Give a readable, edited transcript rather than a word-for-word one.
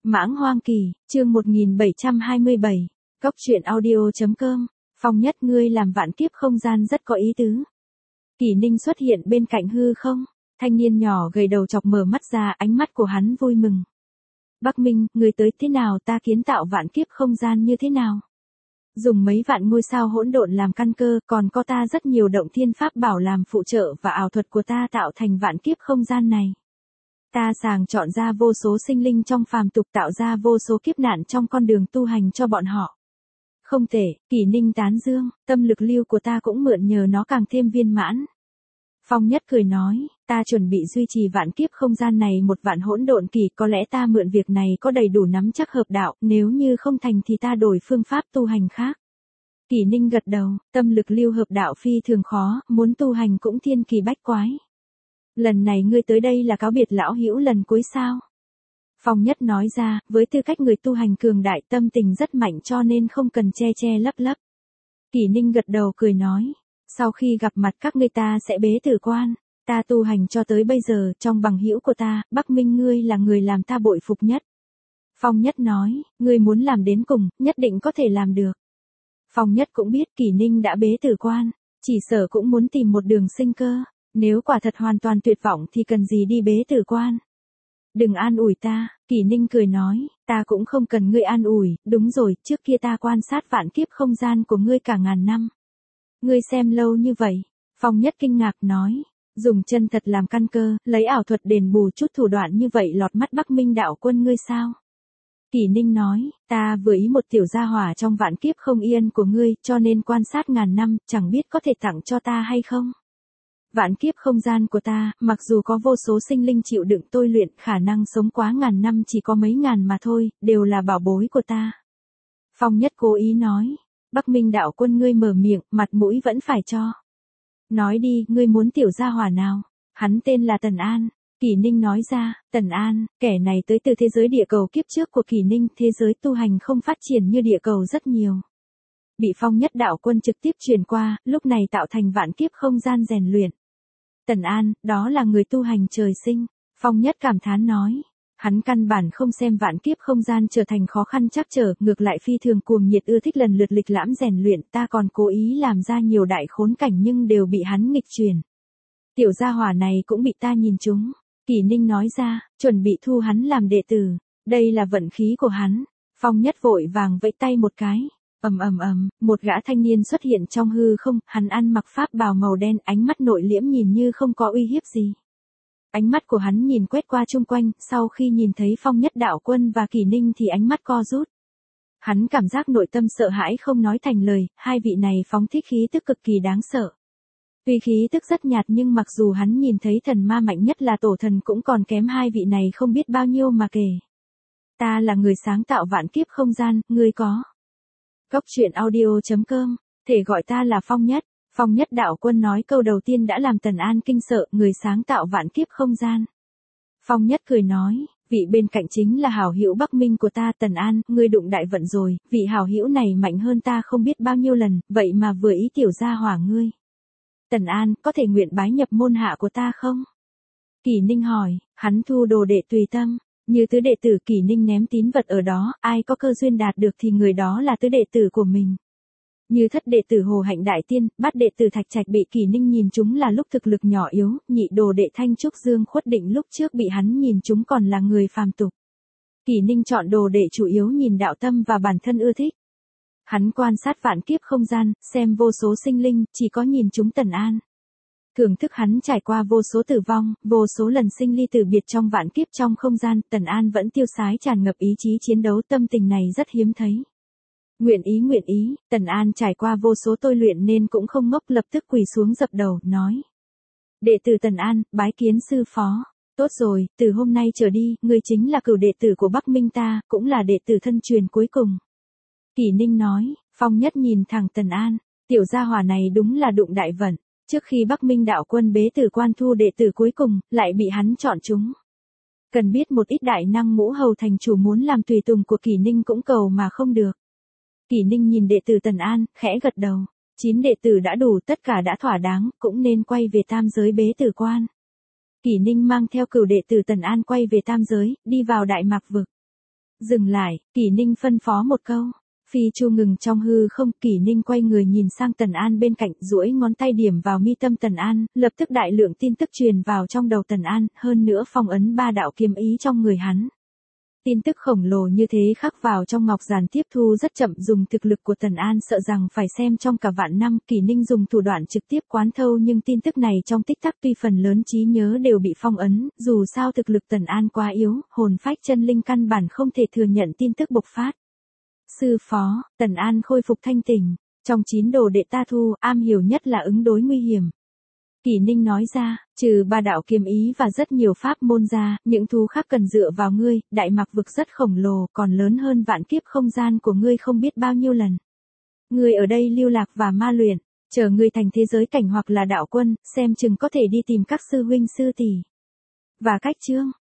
Mãng Hoang Kỳ, chương 1727, Cóc truyện audio.com, Phong Nhất ngươi làm vạn kiếp không gian rất có ý tứ. Kỳ Ninh xuất hiện bên cạnh hư không, thanh niên nhỏ gầy đầu chọc mở mắt ra, ánh mắt của hắn vui mừng. Bắc Minh, ngươi tới thế nào, ta kiến tạo vạn kiếp không gian như thế nào? Dùng mấy vạn ngôi sao hỗn độn làm căn cơ, còn có ta rất nhiều động thiên pháp bảo làm phụ trợ và ảo thuật của ta tạo thành vạn kiếp không gian này. Ta sàng chọn ra vô số sinh linh trong phàm tục, tạo ra vô số kiếp nạn trong con đường tu hành cho bọn họ. Không thể, Kỳ Ninh tán dương, tâm lực lưu của ta cũng mượn nhờ nó càng thêm viên mãn. Phong Nhất cười nói, ta chuẩn bị duy trì vạn kiếp không gian này 1 vạn hỗn độn kỳ, có lẽ ta mượn việc này có đầy đủ nắm chắc hợp đạo, nếu như không thành thì ta đổi phương pháp tu hành khác. Kỳ Ninh gật đầu, tâm lực lưu hợp đạo phi thường khó, muốn tu hành cũng thiên kỳ bách quái. Lần này ngươi tới đây là cáo biệt lão hữu lần cuối sao? Phong Nhất nói ra, với tư cách người tu hành cường đại, tâm tình rất mạnh cho nên không cần che che lấp lấp. Kỳ Ninh gật đầu cười nói, sau khi gặp mặt các ngươi ta sẽ bế tử quan, ta tu hành cho tới bây giờ, trong bằng hữu của ta, Bắc Minh ngươi là người làm ta bội phục nhất. Phong Nhất nói, ngươi muốn làm đến cùng, nhất định có thể làm được. Phong Nhất cũng biết Kỳ Ninh đã bế tử quan, chỉ sợ cũng muốn tìm một đường sinh cơ. Nếu quả thật hoàn toàn tuyệt vọng thì cần gì đi bế tử quan. Đừng an ủi ta, Kỳ Ninh cười nói, ta cũng không cần ngươi an ủi, đúng rồi, trước kia ta quan sát vạn kiếp không gian của ngươi cả ngàn năm. Ngươi xem lâu như vậy, Phong Nhất kinh ngạc nói, dùng chân thật làm căn cơ, lấy ảo thuật đền bù chút thủ đoạn như vậy lọt mắt Bắc Minh đạo quân ngươi sao? Kỳ Ninh nói, ta vừa ý một tiểu gia hỏa trong vạn kiếp không yên của ngươi, cho nên quan sát ngàn năm, chẳng biết có thể tặng cho ta hay không? Vạn kiếp không gian của ta, mặc dù có vô số sinh linh chịu đựng tôi luyện, khả năng sống quá ngàn năm chỉ có mấy ngàn mà thôi, đều là bảo bối của ta. Phong Nhất cố ý nói, Bắc Minh đạo quân ngươi mở miệng, mặt mũi vẫn phải cho. Nói đi, ngươi muốn tiểu gia hỏa nào? Hắn tên là Tần An. Kỳ Ninh nói ra, Tần An, kẻ này tới từ thế giới địa cầu kiếp trước của Kỳ Ninh, thế giới tu hành không phát triển như địa cầu rất nhiều. Bị Phong Nhất đạo quân trực tiếp truyền qua, lúc này tạo thành vạn kiếp không gian rèn luyện. Tần An, đó là người tu hành trời sinh. Phong Nhất cảm thán nói. Hắn căn bản không xem vạn kiếp không gian trở thành khó khăn trắc trở, ngược lại phi thường cuồng nhiệt ưa thích lần lượt lịch lãm rèn luyện, ta còn cố ý làm ra nhiều đại khốn cảnh nhưng đều bị hắn nghịch truyền. Tiểu gia hỏa này cũng bị ta nhìn trúng. Kỳ Ninh nói ra, chuẩn bị thu hắn làm đệ tử. Đây là vận khí của hắn. Phong Nhất vội vàng vẫy tay một cái. Một gã thanh niên xuất hiện trong hư không, hắn ăn mặc pháp bào màu đen, ánh mắt nội liễm nhìn như không có uy hiếp gì. Ánh mắt của hắn nhìn quét qua chung quanh, sau khi nhìn thấy Phong Nhất đạo quân và Kỳ Ninh thì ánh mắt co rút. Hắn cảm giác nội tâm sợ hãi không nói thành lời, hai vị này phóng thích khí tức cực kỳ đáng sợ. Tuy khí tức rất nhạt nhưng mặc dù hắn nhìn thấy thần ma mạnh nhất là tổ thần cũng còn kém hai vị này không biết bao nhiêu mà kể. Ta là người sáng tạo vạn kiếp không gian, ngươi có. Cóc truyện audio.com, thể gọi ta là Phong Nhất. Phong Nhất đạo quân nói câu đầu tiên đã làm Tần An kinh sợ, người sáng tạo vạn kiếp không gian. Phong Nhất cười nói, vị bên cạnh chính là hảo hữu Bắc Minh của ta. Tần An, ngươi đụng đại vận rồi, vị hảo hữu này mạnh hơn ta không biết bao nhiêu lần, vậy mà vừa ý tiểu gia hỏa ngươi. Tần An, có thể nguyện bái nhập môn hạ của ta không? Kỳ Ninh hỏi, hắn thu đồ đệ tùy tâm. Như tứ đệ tử Kỳ Ninh ném tín vật ở đó, ai có cơ duyên đạt được thì người đó là tứ đệ tử của mình. Như thất đệ tử Hồ Hạnh Đại Tiên, bát đệ tử Thạch Trạch bị Kỳ Ninh nhìn chúng là lúc thực lực nhỏ yếu, nhị đồ đệ Thanh Trúc Dương Khuất Định lúc trước bị hắn nhìn chúng còn là người phàm tục. Kỳ Ninh chọn đồ đệ chủ yếu nhìn đạo tâm và bản thân ưa thích. Hắn quan sát vạn kiếp không gian, xem vô số sinh linh, chỉ có nhìn chúng Tần An. Thưởng thức hắn trải qua vô số tử vong, vô số lần sinh ly tử biệt trong vạn kiếp trong không gian, Tần An vẫn tiêu sái tràn ngập ý chí chiến đấu, tâm tình này rất hiếm thấy. Nguyện ý, Tần An trải qua vô số tôi luyện nên cũng không ngốc, lập tức quỳ xuống dập đầu, nói. Đệ tử Tần An, bái kiến sư phó. Tốt rồi, từ hôm nay trở đi, ngươi chính là cửu đệ tử của Bắc Minh ta, cũng là đệ tử thân truyền cuối cùng. Kỳ Ninh nói, Phong Nhất nhìn thẳng Tần An, tiểu gia hỏa này đúng là đụng đại vận. Trước khi Bắc Minh đạo quân bế tử quan thu đệ tử cuối cùng, lại bị hắn chọn chúng. Cần biết một ít đại năng ngũ hầu thành chủ muốn làm tùy tùng của Kỳ Ninh cũng cầu mà không được. Kỳ Ninh nhìn đệ tử Tần An, khẽ gật đầu. 9 đệ tử đã đủ, tất cả đã thỏa đáng, cũng nên quay về tam giới bế tử quan. Kỳ Ninh mang theo cửu đệ tử Tần An quay về tam giới, đi vào Đại Mạc Vực. Dừng lại, Kỷ Ninh phân phó một câu. Phi chu ngừng trong hư không, Kỷ Ninh quay người nhìn sang Tần An bên cạnh, duỗi ngón tay điểm vào mi tâm Tần An, lập tức đại lượng tin tức truyền vào trong đầu Tần An, hơn nữa phong ấn 3 đạo kiếm ý trong người hắn. Tin tức khổng lồ như thế khắc vào trong ngọc giản tiếp thu rất chậm, dùng thực lực của Tần An sợ rằng phải xem trong cả vạn năm. Kỷ Ninh dùng thủ đoạn trực tiếp quán thâu, nhưng tin tức này trong tích tắc tuy phần lớn trí nhớ đều bị phong ấn, dù sao thực lực Tần An quá yếu, hồn phách chân linh căn bản không thể thừa nhận tin tức bộc phát. Sư phó, Tần An khôi phục thanh tỉnh, trong 9 đồ đệ ta thu, am hiểu nhất là ứng đối nguy hiểm. Kỷ Ninh nói ra, trừ 3 đạo kiếm ý và rất nhiều pháp môn ra, những thú khác cần dựa vào ngươi, Đại Mạc vực rất khổng lồ, còn lớn hơn vạn kiếp không gian của ngươi không biết bao nhiêu lần. Ngươi ở đây lưu lạc và ma luyện, chờ ngươi thành thế giới cảnh hoặc là đạo quân, xem chừng có thể đi tìm các sư huynh sư tỷ. Và cách chương